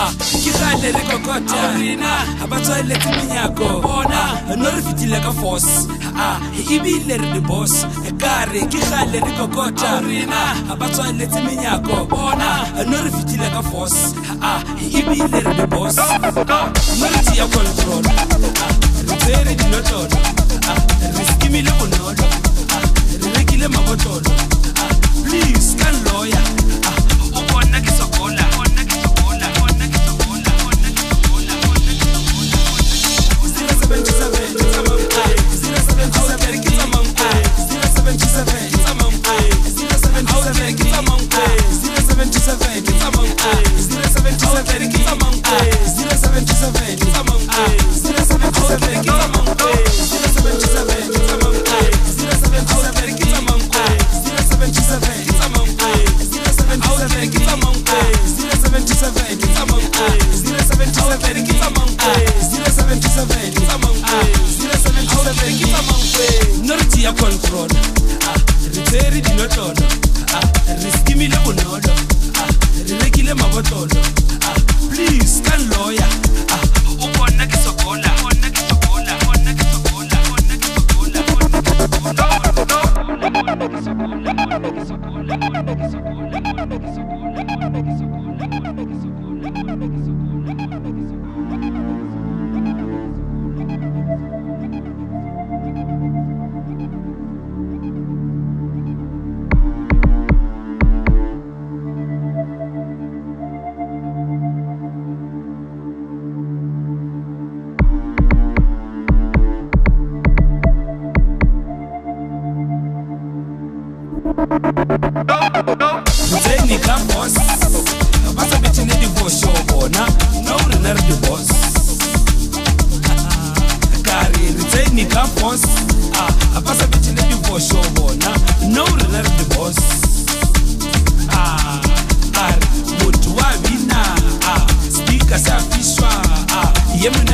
Ke gale re kokota abatswele timinyako bona no re fitile ka force ibile re the boss ekare ke gale re kokota abatswele timinyako bona no re fitile ka force ibile re the boss no re tia control re tsere dinotolo re skimile bonolo re rekile mabotolo please can lawyer o bona ke sokola control riteri dinotolo riskimile bonolo rekile mabotolo please can lawyer o bona ke sokola Zeni ka boss basa bithi ne divorce bona no re na re divorce kare zeni ka boss basa bithi ne divorce bona no re na re divorce kare motho wa bina speaker sa fishwa yemwe